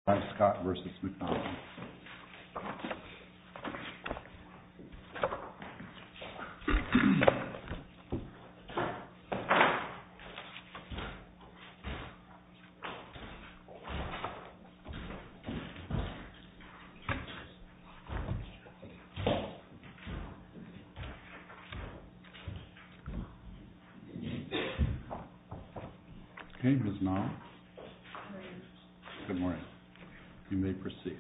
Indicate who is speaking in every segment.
Speaker 1: Scott v. McDonald. Okay, Ms. Nall. Good morning. You may proceed.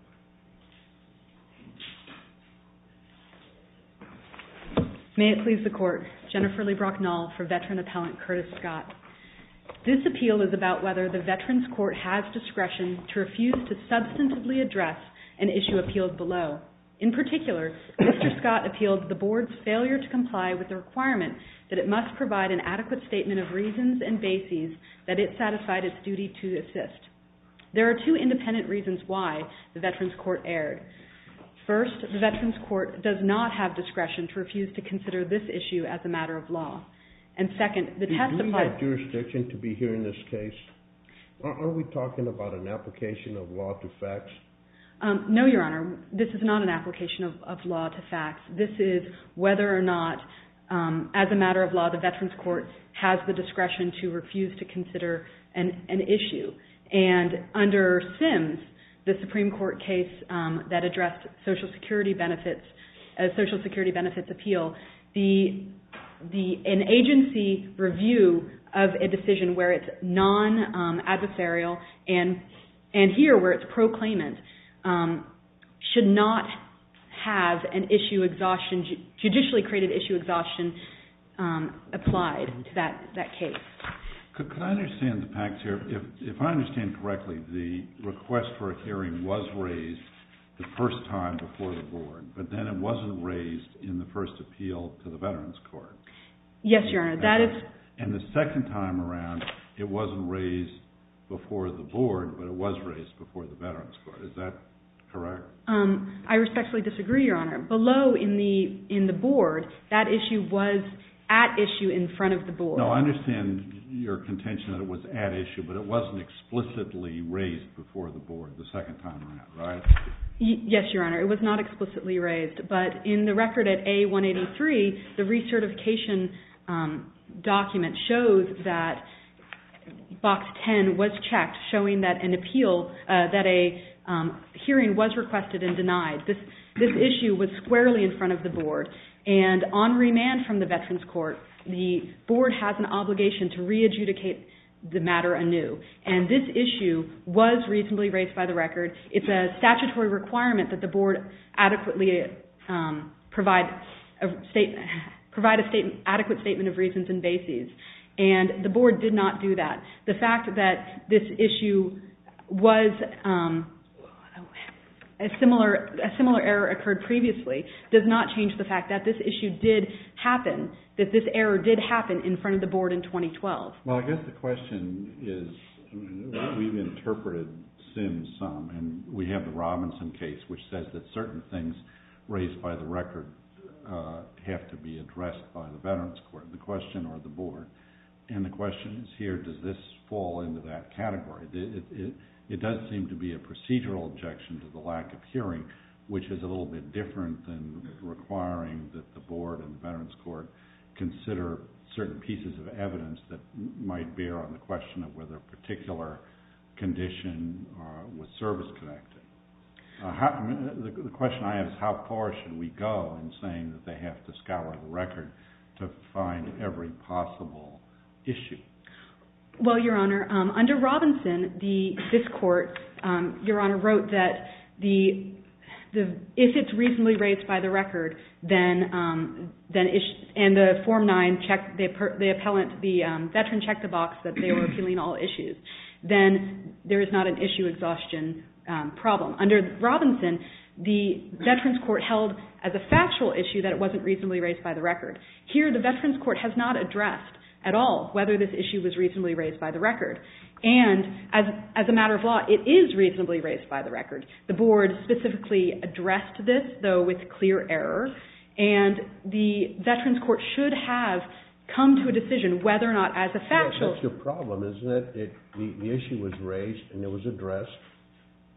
Speaker 2: May it please the Court, Jennifer Lee Brock-Nall for Veteran Appellant Curtis Scott. This appeal is about whether the Veterans Court has discretion to refuse to substantively address an issue appealed below. In particular, Mr. Scott appealed the Board's failure to comply with the requirement that it must provide an adequate statement of reasons and bases that it satisfied its duty to assist. There are two independent reasons why the Veterans Court erred. First, the Veterans Court does not have discretion to refuse to consider this issue as a matter of law. And second, the test applies...
Speaker 3: Do we have jurisdiction to be hearing this case? Are we talking about an application of law to facts?
Speaker 2: No, Your Honor. This is not an application of law to facts. This is whether or not, as a matter of law, the Veterans Court has the discretion to refuse to consider an issue. And under Sims, the Supreme Court case that addressed Social Security benefits appeal, an agency review of a decision where it's non-adversarial and here where it's pro-claimant should not have an issue exhaustion, judicially created issue exhaustion applied to that case.
Speaker 1: Could I understand the facts here? If I understand correctly, the request for a hearing was raised the first time before the Board, but then it wasn't raised in the first appeal to the Veterans Court.
Speaker 2: Yes, Your Honor. That is...
Speaker 1: And the second time around, it wasn't raised before the Board, but it was raised before the Veterans Court. Is that correct?
Speaker 2: I respectfully disagree, Your Honor. Below in the Board, that issue was at issue in front of the Board.
Speaker 1: No, I understand your contention that it was at issue, but it wasn't explicitly raised before the Board the second time around, right?
Speaker 2: Yes, Your Honor. It was not explicitly raised, but in the record at A183, the recertification document shows that Box 10 was checked, showing that an appeal, that a hearing was requested and denied. This issue was squarely in front of the Board, and on remand from the Veterans Court, the Board has an obligation to re-adjudicate the matter anew. And this issue was reasonably raised by the record. It's a statutory requirement that the Board adequately provide adequate statement of reasons and bases. And the Board did not do that. The fact that this issue was a similar error occurred previously does not change the fact that this issue did happen, that this error did happen in front of the Board in 2012.
Speaker 1: Well, I guess the question is, we've interpreted Sims some, and we have the Robinson case, which says that certain things raised by the record have to be addressed by the Veterans Court, the question or the Board. And the question is here, does this fall into that category? It does seem to be a procedural objection to the lack of hearing, which is a little bit different than requiring that the Board and the Veterans Court consider certain pieces of evidence that might bear on the question of whether a particular condition was service-connected. The question I have is, how far should we go in saying that they have to scour the record to find every possible issue?
Speaker 2: Well, Your Honor, under Robinson, this court, Your Honor, wrote that if it's reasonably raised by the record, then and the Form 9 checked, the veteran checked the box that they were appealing all issues, then there is not an issue exhaustion problem. Under Robinson, the Veterans Court held as a factual issue that it wasn't reasonably raised by the record. Here, the Veterans Court has not addressed at all whether this issue was reasonably raised by the record. And as a matter of law, it is reasonably raised by the record. The Board specifically addressed this, though with clear error, and the Veterans Court should have come to a decision whether or not as a factual...
Speaker 3: That's your problem, isn't it? The issue was raised and it was addressed,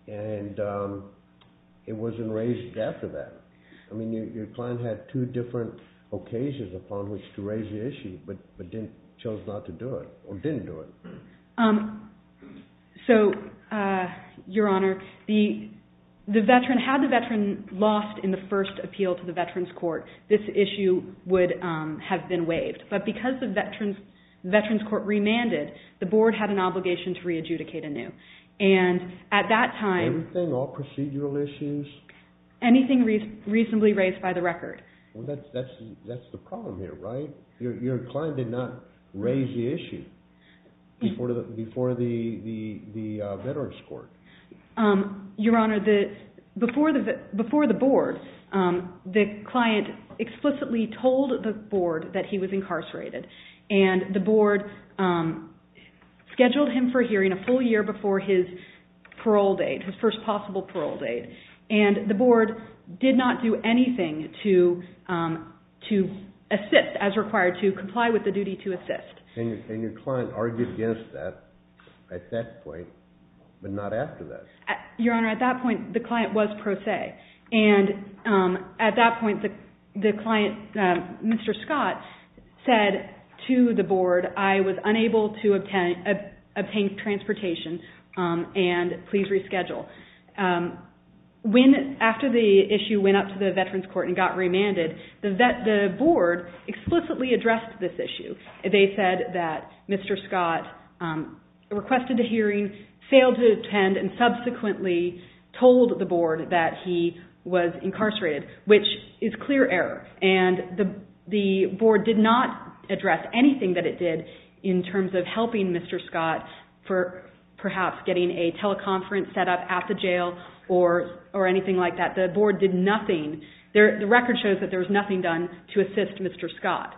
Speaker 3: and it wasn't raised after that. I mean, your client had two different occasions upon which to raise the issue, but chose not to do it, or didn't do it.
Speaker 2: So, Your Honor, the veteran lost in the first appeal to the Veterans Court, this issue would have been waived. But because the Veterans Court remanded, the board had an obligation to re-adjudicate anew. And at that time...
Speaker 3: Everything, all procedural issues?
Speaker 2: Anything reasonably raised by the record.
Speaker 3: Well, that's the problem here, right? Your client did not raise the issue before the Veterans Court.
Speaker 2: Your Honor, before the board, the client explicitly told the board that he was incarcerated, and the board scheduled him for hearing a full year before his parole date, his first possible parole date, and the board did not do anything to assist as required, to comply with the duty to assist.
Speaker 3: And your client argued against that at that point, but not after that.
Speaker 2: Your Honor, at that point, the client was pro se. And at that point, the client, Mr. Scott, said to the board, I was unable to obtain transportation, and please reschedule. After the issue went up to the Veterans Court and got remanded, the board explicitly addressed this issue. They said that Mr. Scott requested a hearing, failed to attend, and subsequently told the board that he was incarcerated, which is clear error. And the board did not address anything that it did in terms of helping Mr. Scott for perhaps getting a teleconference set up at the jail or anything like that. The board did nothing. The record shows that there was nothing done to assist Mr. Scott.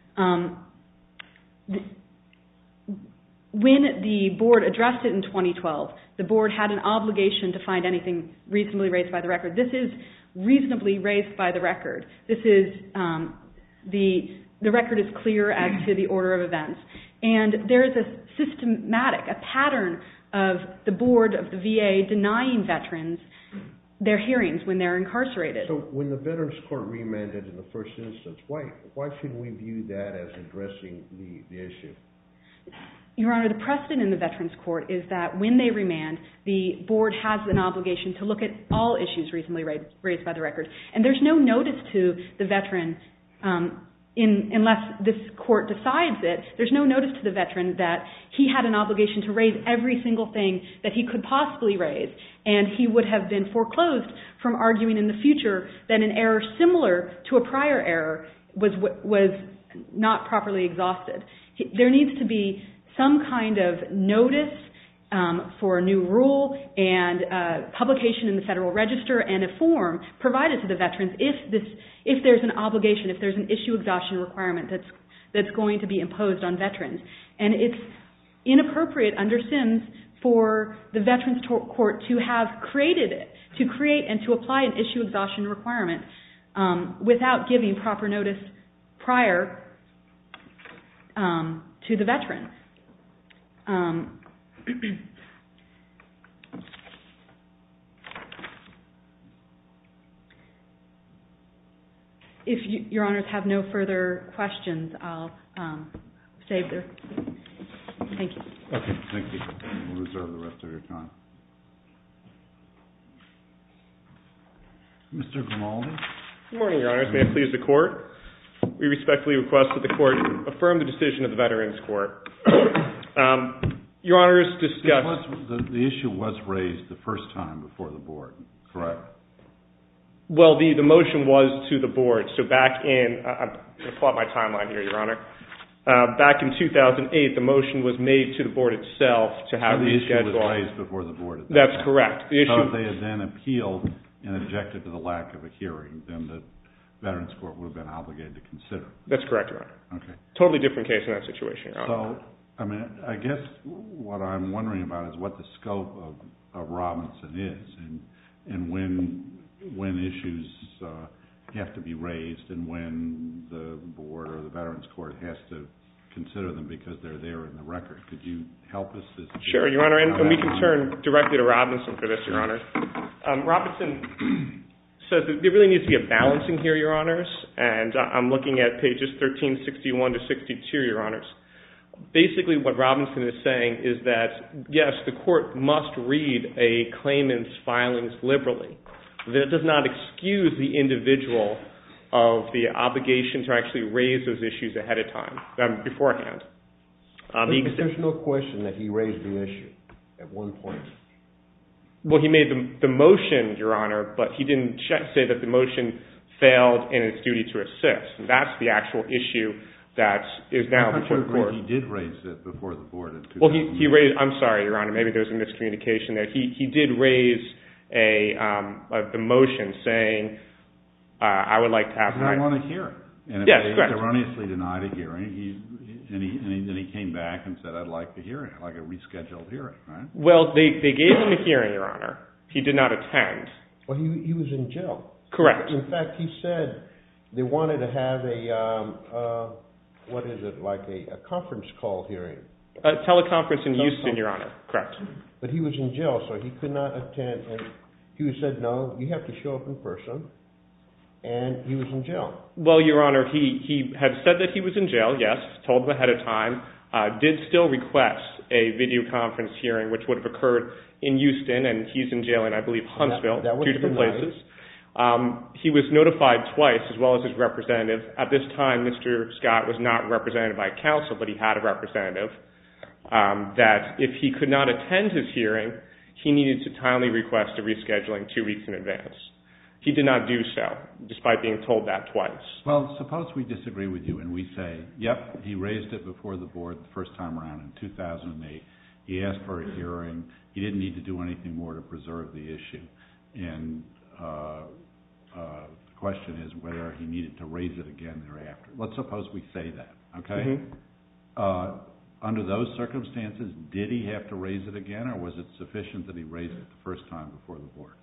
Speaker 2: When the board addressed it in 2012, the board had an obligation to find anything reasonably raised by the record. This is reasonably raised by the record. This is the record is clear as to the order of events. And there is a systematic, a pattern of the board of the VA denying veterans their hearings when they're incarcerated.
Speaker 3: So when the Veterans Court remanded in the first instance, why should we view that as addressing the issue?
Speaker 2: Your Honor, the precedent in the Veterans Court is that when they remand, the board has an obligation to look at all issues reasonably raised by the record. And there's no notice to the veteran, unless this court decides it, there's no notice to the veteran that he had an obligation to raise every single thing that he could possibly raise. And he would have been foreclosed from arguing in the future that an error similar to a prior error was not properly exhausted. There needs to be some kind of notice for a new rule and publication in the Federal Register and a form provided to the veterans if there's an obligation, if there's an issue exhaustion requirement that's going to be imposed on veterans. And it's inappropriate under Sims for the Veterans Court to have created it, to create and to apply an issue exhaustion requirement without giving proper notice prior to the veteran. If Your Honors have no further questions, I'll save their... Thank you.
Speaker 1: Okay, thank you. We'll reserve the rest of your time. Mr. Grimaldi?
Speaker 4: Good morning, Your Honors. May it please the Court. We respectfully request that the Court affirm the decision of the Veterans Court. Your Honors discussed...
Speaker 1: The issue was raised the first time before the Board, correct?
Speaker 4: Well, the motion was to the Board. So back in... I'm going to pull out my timeline here, Your Honor. Back in 2008, the motion was made to the Board itself to have
Speaker 1: the issue was
Speaker 4: rescheduled.
Speaker 1: raised before the Board.
Speaker 4: That's correct.
Speaker 1: So if they had then appealed and objected to the lack of a hearing, then the Veterans Court would have been obligated to consider.
Speaker 4: That's correct, Your Honor.
Speaker 1: Okay.
Speaker 4: Totally different case in that situation, Your Honor.
Speaker 1: So, I mean, I guess what I'm wondering about is what the scope of Robinson is and when issues have to be raised and when the Board or the Veterans Court has to consider them because they're there in the record. Could you help us?
Speaker 4: Sure, Your Honor, and we can turn directly to Robinson for this, Your Honor. Robinson says that there really needs to be a balancing here, Your Honors, and I'm looking at pages 1361 to 62, Your Honors. Basically, what Robinson is saying is that, yes, the court must read a claimant's filings liberally. That does not excuse the individual of the obligation to actually raise those issues ahead of time, beforehand.
Speaker 3: There's no question that he raised the issue at one point.
Speaker 4: Well, he made the motion, Your Honor, but he didn't say that the motion failed in its duty to assist. And that's the actual issue that is now before the court.
Speaker 1: He did raise it before the board in 2000.
Speaker 4: Well, he raised, I'm sorry, Your Honor, maybe there was a miscommunication there. He did raise the motion saying, I would like to have
Speaker 1: I want a hearing. And if
Speaker 4: yes,
Speaker 1: they
Speaker 4: correct.
Speaker 1: erroneously denied a hearing, then he came back and said, I'd like a hearing, like a rescheduled hearing, right?
Speaker 4: Well, they gave him a hearing, Your Honor. He did not attend.
Speaker 3: Well, he was in jail.
Speaker 4: Correct.
Speaker 3: In fact, he said they wanted to have a, a conference call hearing.
Speaker 4: A teleconference in Houston, Your Honor. Correct.
Speaker 3: But he was in jail, so he could not attend. And he said, no, you have to show up in person. And he was in jail.
Speaker 4: Well, Your Honor, he had said that he was in jail, yes, told them ahead of time, did still request a video conference hearing, which would have occurred in Houston, and he's in jail in, I believe, Huntsville, two different places. He was notified twice, as well as his representative. At this time, Mr. Scott was not represented by counsel, but he had a representative, that if he could not attend his hearing, he needed to timely request a rescheduling 2 weeks in advance. He did not do so, despite being told that twice.
Speaker 1: Well, suppose we disagree with you and we say, yep, he raised it before the board the first time around in 2008. He asked for a hearing. He didn't need to do anything more to preserve the issue. And the question is whether he needed to raise it again thereafter. Let's suppose we say that, okay? Mm-hmm. Under those circumstances, did he have to raise it again, or was it sufficient that he raised it the first time before the board?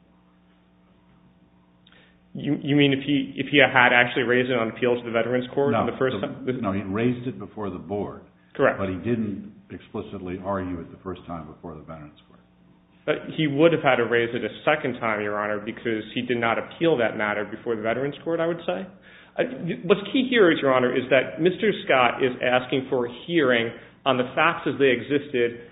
Speaker 4: You mean if he had actually raised it on appeal to the Veterans Court the first time?
Speaker 1: No, he raised it before the board.
Speaker 4: Correct.
Speaker 1: But he didn't explicitly argue it the first time before the Veterans Court.
Speaker 4: But he would have had to raise it a second time, Your Honor, because he did not appeal that matter before the Veterans Court, I would say. What's key here, Your Honor, is that Mr. Scott is asking for a hearing on the facts as they existed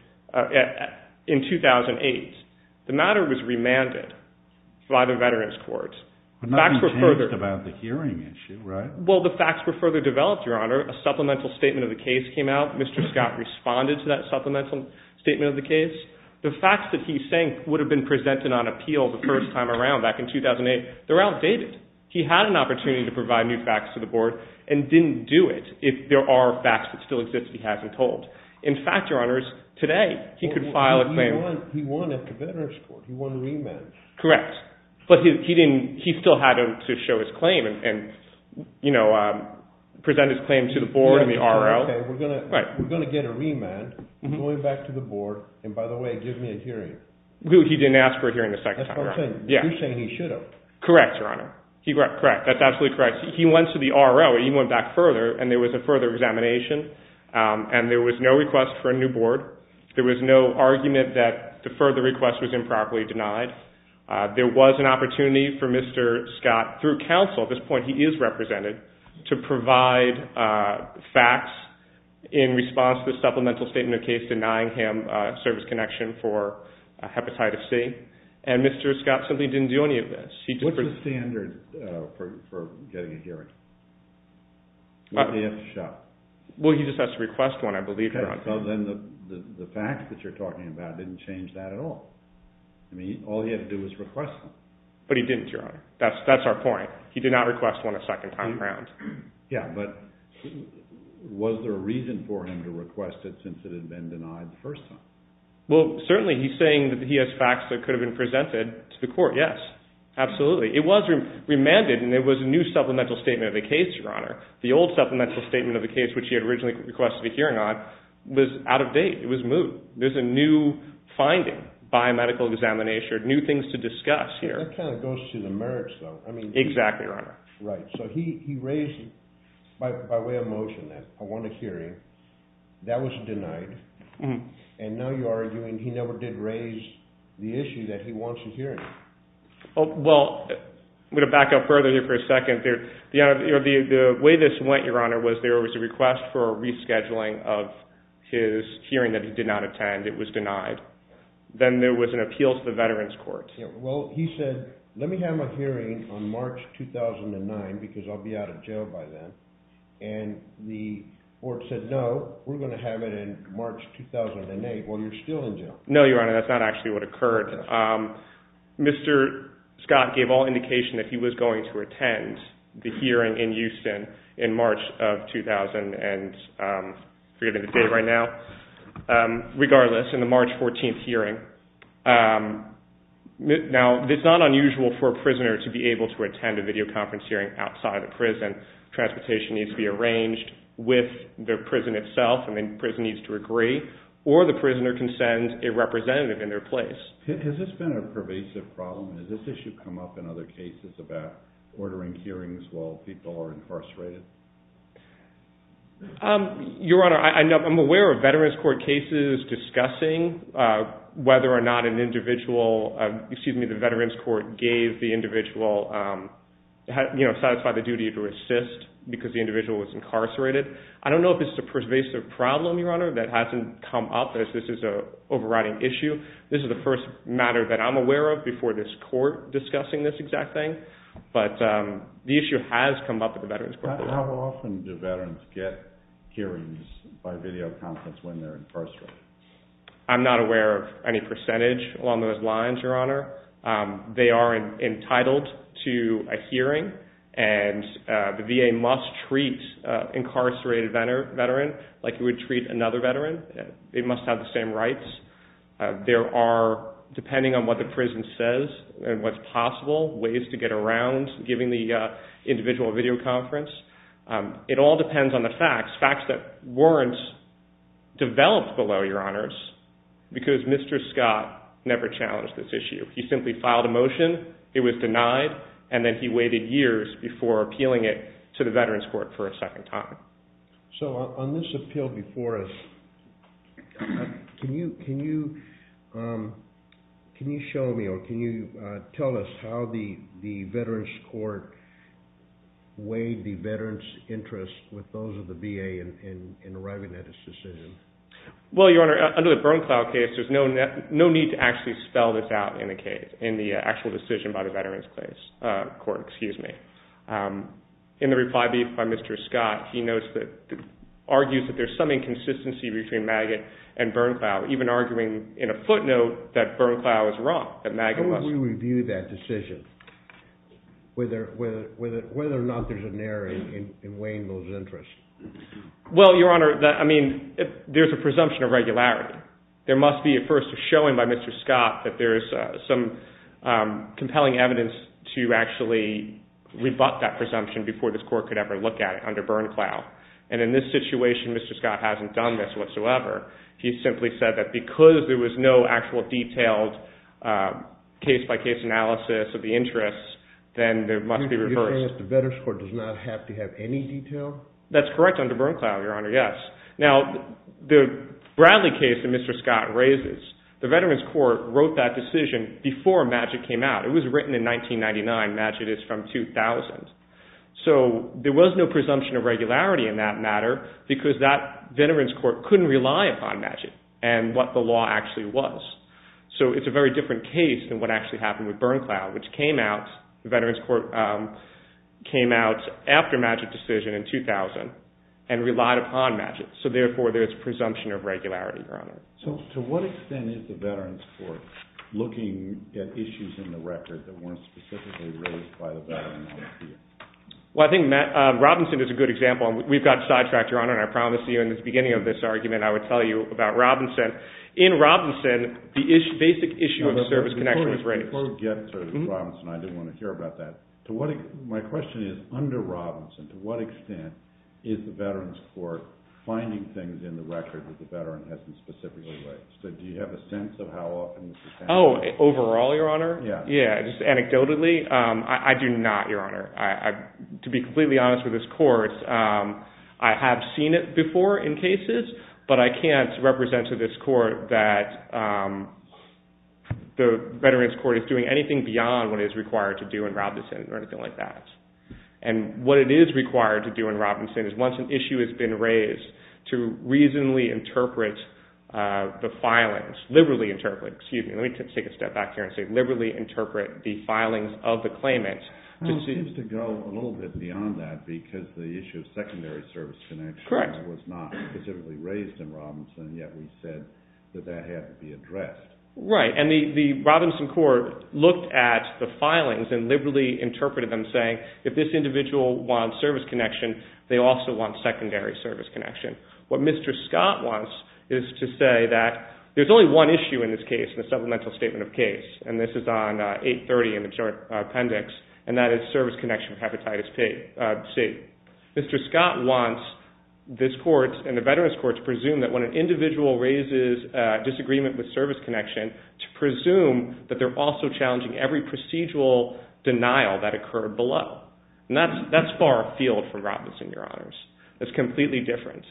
Speaker 4: in 2008. The matter was remanded by the Veterans Court.
Speaker 1: But nothing changed about the hearing issue, right?
Speaker 4: Well, the facts were further developed, Your Honor. A supplemental statement of the case came out. Mr. Scott responded to that supplemental statement of the case. The facts that he's saying would have been presented on appeal the first time around back in 2008, they're outdated. He had an opportunity to provide new facts to the board and didn't do it if there are facts that still exist that he hasn't told. In fact, Your Honors, today he could file a claim.
Speaker 3: He won at the Veterans Court. He won remand.
Speaker 4: Correct. But he still had to show his claim and present his claim to the board and the RO.
Speaker 3: Okay, we're going to get a remand. Mm-hmm. Going back to the board, and by the way, give me a hearing.
Speaker 4: He didn't ask for a hearing the second time
Speaker 3: around. That's what I'm saying.
Speaker 4: Yeah.
Speaker 3: You're saying he should have.
Speaker 4: Correct, Your Honor. Correct. That's absolutely correct. He went to the RO. He went back further, and there was a further examination, and there was no request for a new board. There was no argument that the further request was improperly denied. There was an opportunity for Mr. Scott, through counsel, at this point he is represented, to provide facts in response to the supplemental statement of case denying him service connection for hepatitis C. And Mr. Scott simply didn't do any of this.
Speaker 1: What's the standard for getting a hearing? What do you have to show?
Speaker 4: Well, he just has to request one, I believe, Your Honor.
Speaker 1: So then the facts that you're talking about didn't change that at all. I mean, all he had to do was request one.
Speaker 4: But he didn't, Your Honor. That's our point. He did not request one a second time around.
Speaker 1: Yeah, but was there a reason for him to request it since it had been denied the first time?
Speaker 4: Well, certainly he's saying that he has facts that could have been presented to the court, yes. Absolutely. It was remanded, and there was a new supplemental statement of the case, Your Honor. The old supplemental statement of the case, which he had originally requested a hearing on, was out of date. It was moot. There's a new finding by a medical examination, new things to discuss here.
Speaker 3: That kind of goes to the merits, though. I mean,
Speaker 4: exactly, Your Honor.
Speaker 3: Right. So he raised by way of motion then, I want a hearing. That was denied.
Speaker 4: Mm-hmm.
Speaker 3: And now you're arguing he never did raise the issue that he wants a hearing.
Speaker 4: Oh, well, I'm going to back up further here for a second. The way this went, Your Honor, was there was a request for a rescheduling of his hearing that he did not attend. It was denied. Then there was an appeal to the Veterans Court.
Speaker 3: Yeah, well, he said, let me have my hearing on March 2009 because I'll be out of jail by then. And the board said, no, we're going to have it in March 2008. Well, you're still in jail.
Speaker 4: No, Your Honor, that's not actually what occurred. Mr. Scott gave all indication that he was going to attend the hearing in Houston in March of 2000 and, forgetting the date right now, regardless, in the March 14th hearing. Now, it's not unusual for a prisoner to be able to attend a video conference hearing outside the prison. Transportation needs to be arranged with the prison itself, and then the prison needs to agree, or the prisoner can send a representative in their place.
Speaker 1: Has this been a pervasive problem? Has this issue come up in other cases about ordering hearings while people are incarcerated?
Speaker 4: Your Honor, I'm aware of Veterans Court cases discussing whether or not the Veterans Court gave the individual, satisfied the duty to assist because the individual was incarcerated. I don't know if it's a pervasive problem, Your Honor, that hasn't come up as this is an overriding issue. This is the first matter that I'm aware of before this court discussing this exact thing. But the issue has come up at the Veterans Court.
Speaker 1: How often do veterans get hearings by video conference when they're incarcerated?
Speaker 4: I'm not aware of any percentage along those lines, Your Honor. They are entitled to a hearing, and the VA must treat incarcerated veteran like it would treat another veteran. They must have the same rights. There are, depending on what the prison says and what's possible, ways to get around giving the individual a video conference. It all depends on the facts that weren't developed below, Your Honors, because Mr. Scott never challenged this issue. He simply filed a motion, it was denied, and then he waited years before appealing it to the Veterans Court for a second time.
Speaker 3: So on this appeal before us, can you show me, or can you tell us how the Veterans Court weighed the veterans' interests with those of the VA in arriving at its decision?
Speaker 4: Well, Your Honor, under the Bernclough case, there's no need to actually spell this out in the actual decision by the Veterans Court. In the reply brief by Mr. Scott, he argues that there's some inconsistency between Maggott and Bernclough, even arguing in a footnote that Bernclough is wrong, that Maggott must.
Speaker 3: How would we review that decision? Whether or not there's an error in weighing those interests?
Speaker 4: Well, Your Honor, there's a presumption of regularity. There must be, first, a showing by Mr. Scott that there's some compelling evidence to actually rebut that presumption before this court could ever look at it under Bernclough. And in this situation, Mr. Scott hasn't done this whatsoever. He simply said that because there was no actual detailed case-by-case analysis of the interests, then there must be reversed.
Speaker 3: You're saying that the Veterans Court does not have to have any detail?
Speaker 4: That's correct under Bernclough, Your Honor, yes. Now, the Bradley case that Mr. Scott raises, the Veterans Court wrote that decision before Maggott came out. It was written in 1999. Maggott is from 2000. So there was no presumption of regularity in that matter because that Veterans Court couldn't rely upon Maggott and what the law actually was. So it's a very different case than what actually happened with Bernclough, which came out, the Veterans Court came out after Maggott's decision in 2000 and relied upon Maggott. So therefore, there's presumption of regularity, Your Honor.
Speaker 1: So to what extent is the Veterans Court looking at issues in the record that weren't specifically raised by the veteran on appeal?
Speaker 4: Well, I think Robinson is a good example. We've got sidetracked, Your Honor, and I promised you in the beginning of this argument I would tell you about Robinson. In Robinson, the basic issue of service connection was raised.
Speaker 1: Before we get to Robinson, I do want to hear about that. My question is, under Robinson, to what extent is the Veterans Court finding things in the record that the veteran hasn't specifically raised? So do you have a sense of how often this is happening?
Speaker 4: Oh, overall, Your Honor?
Speaker 1: Yeah.
Speaker 4: Yeah, just anecdotally, I do not, Your Honor. to be completely honest with this court, I have seen it before in cases, but I can't represent to this court that the Veterans Court is doing anything beyond what it is required to do in Robinson or anything like that. And what it is required to do in Robinson is once an issue has been raised, to reasonably interpret the filings, liberally interpret, excuse me, let me take a step back here and say liberally interpret the filings of the claimant.
Speaker 1: Well, it seems to go a little bit beyond that because the issue of secondary service connection was not specifically raised in Robinson, yet we said that that had to be addressed.
Speaker 4: Right, and the Robinson Court looked at the filings and liberally interpreted them saying if this individual wants service connection, they also want secondary service connection. What Mr. Scott wants is to say that there's only one issue in this case, in the supplemental statement of case, and this is on 830 in the joint appendix, and that is service connection for hepatitis C. Mr. Scott wants this court and the Veterans Court to presume that when an individual raises disagreement with service connection, to presume that they're also challenging every procedural denial that occurred below. And that's far afield from Robinson, Your Honors. It's completely different.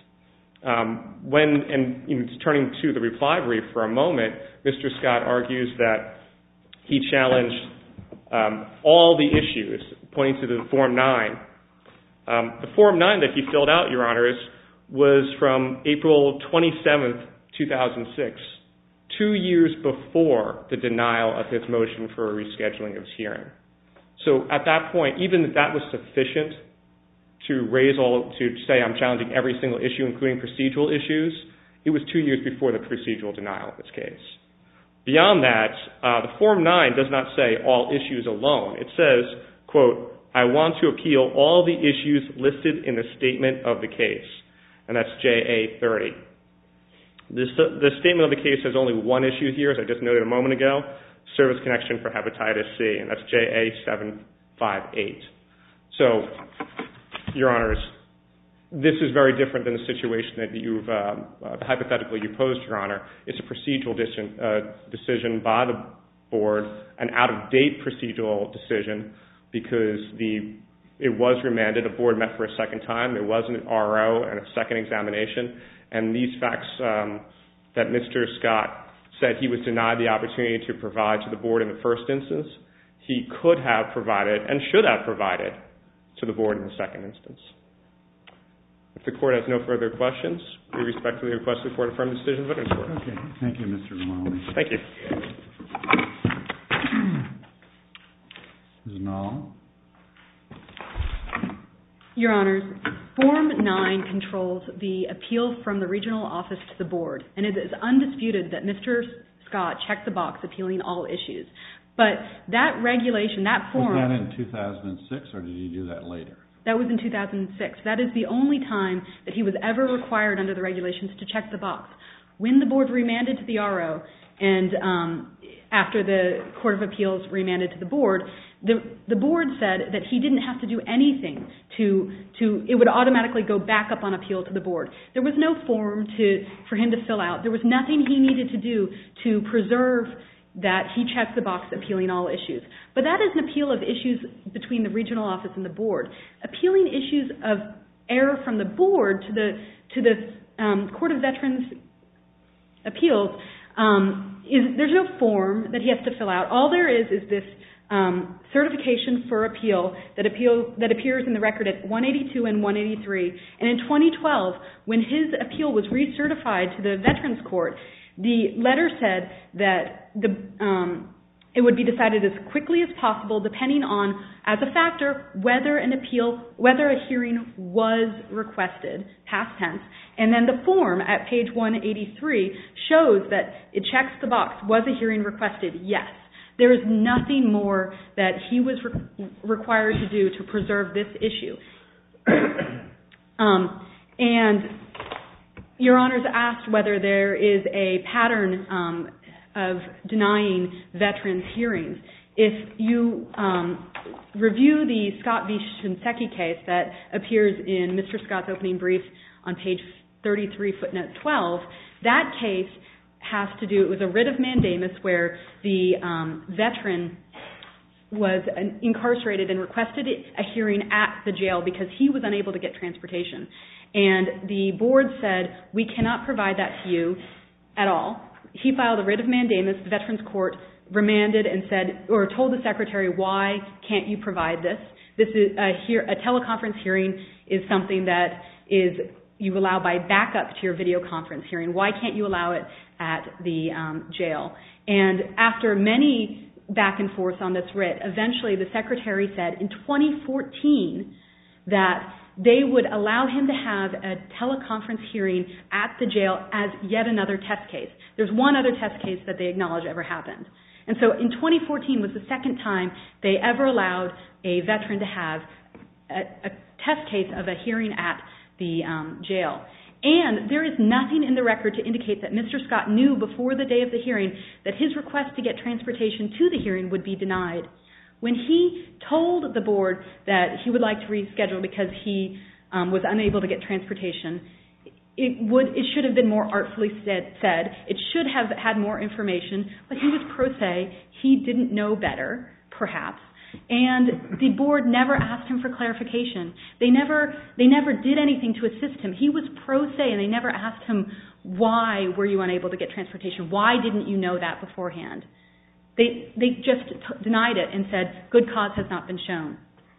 Speaker 4: Turning to the reply brief for a moment, Mr. Scott argues that he challenged all the issues, pointing to the Form 9. The Form 9 that he filled out, Your Honors, was from April 27th, 2006, 2 years before the denial of his motion for a rescheduling of his hearing. So at that point, even if that was sufficient to say I'm challenging every single issue, including procedural issues, it was 2 years before the procedural denial of this case. Beyond that, the Form 9 does not say all issues alone. It says, quote, I want to appeal all the issues listed in the statement of the case. And that's JA 30. The statement of the case has only one issue here, as I just noted a moment ago, service connection for hepatitis C, and that's JA 758. So, Your Honors, this is very different than the situation that the hypothetical you posed, Your Honor. It's a procedural decision by the board, an out-of-date procedural decision, because it was remanded, a board met for a second time, there was an RO and a second examination, and these facts that Mr. Scott said he was denied the opportunity to provide to the board in the first instance, he could have provided and should have provided to the board in the second instance. If the court has no further questions, we respectfully request the court affirm the decision of the Veterans Court.
Speaker 1: Okay. Thank you, Mr. Romali.
Speaker 4: Thank you.
Speaker 1: Ms. Nall?
Speaker 2: Your Honors, Form 9 controls the appeal from the regional office to the board, and it is undisputed that Mr. Scott checked the box appealing all issues. But that regulation, that form...
Speaker 1: Was that in 2006, or did he do that later?
Speaker 2: That was in 2006. That is the only time that he was ever required under the regulations to check the box. When the board remanded to the RO, and after the Court of Appeals remanded to the board, the board said that he didn't have to do anything it would automatically go back up on appeal to the board. There was no form for him to fill out. There was nothing he needed to do to preserve that he checked the box appealing all issues. But that is an appeal of issues between the regional office and the board. Appealing issues of error from the board to the Court of Veterans Appeals, there's no form that he has to fill out. All there is this certification for appeal that appears in the record at 182 and 183. And in 2012, when his appeal was recertified to the Veterans Court, the letter said that it would be decided as quickly as possible, depending on, as a factor, whether a hearing was requested, past tense. And then the form at page 183 shows that it checks the box, was a hearing requested? Yes. There is nothing more that he was required to do to preserve this issue. And Your Honors asked whether there is a pattern of denying veterans hearings. If you review the Scott v. Shinseki case that appears in Mr. Scott's opening brief on page 33, footnote 12, that case has to do, it was a writ of mandamus where the veteran was incarcerated and requested a hearing at at the jail because he was unable to get transportation. And the board said, we cannot provide that to you at all. He filed a writ of mandamus. The Veterans Court remanded and said, or told the secretary, why can't you provide this? This is a teleconference hearing is something that is you allow by backup to your video conference hearing. Why can't you allow it at the jail? And after many back and forth on this writ, eventually the secretary said in 2014 that they would allow him to have a teleconference hearing at the jail as yet another test case. There's one other test case that they acknowledge ever happened. And so in 2014 was the second time they ever allowed a veteran to have a test case of a hearing at the jail. And there is nothing in the record to indicate that Mr. Scott knew before the day of the hearing that his request to get transportation to the hearing would be denied. When he told the board that he would like to reschedule because he was unable to get transportation, it should have been more artfully said. It should have had more information, but he was pro se. He didn't know better, perhaps. And the board never asked him for clarification. They never did anything to assist him. He was pro se, and they never asked him, why were you unable to get transportation? Why didn't you know that beforehand? They just denied it and said, good cause has not been shown.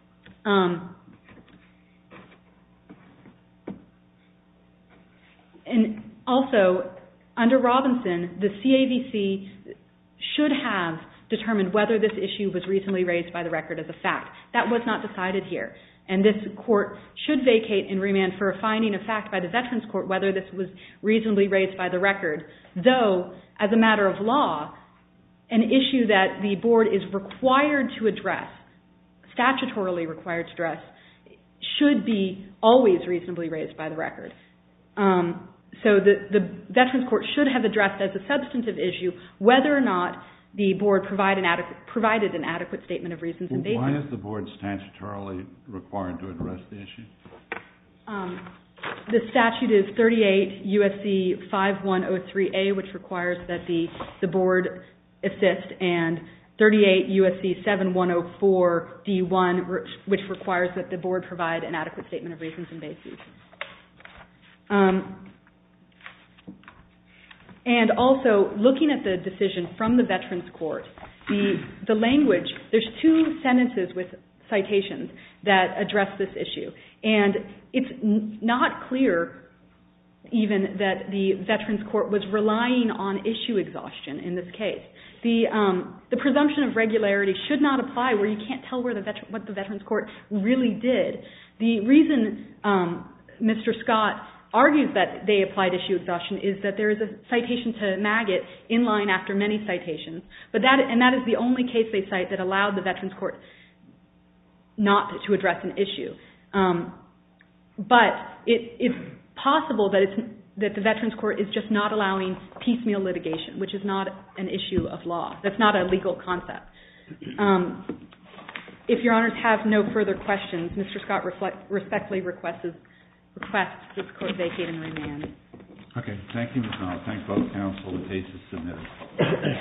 Speaker 2: And also, under Robinson, the CAVC should have determined whether this issue was reasonably raised by the record as a fact. That was not decided here. And this court should vacate and remand for a finding of fact by the Veterans Court whether this was reasonably raised by the record, though, as a matter of law, an issue that the board is required to address, statutorily required to address, should be always reasonably raised by the record. So the Veterans Court should have addressed as a substantive issue whether or not the board provided an adequate statement of reasons and basis.
Speaker 1: Why is the board statutorily required to address the issue?
Speaker 2: The statute is 38 U.S.C. 5103A, which requires that the board assist, and 38 U.S.C. 7104 D1, which requires that the board provide an adequate statement of reasons and basis. And also, looking at the decision from the Veterans Court, the language, there's two sentences with citations that address this issue. And it's not clear even that the Veterans Court was relying on issue exhaustion in this case. The presumption of regularity should not apply where you can't tell what the Veterans Court really did. The reason Mr. Scott argues that they applied issue exhaustion is that there is a citation to Maggott in line after many citations, and that is the only case they cite that allowed the Veterans Court not to address an issue. But it's possible that the Veterans Court is just not allowing piecemeal litigation, which is not an issue of law. That's not a legal concept. If Your Honors have no further questions, Mr. Scott respectfully requests this court vacate and remand.
Speaker 1: Okay, thank you, Ms. Nall. Thank both counsel. The case is submitted.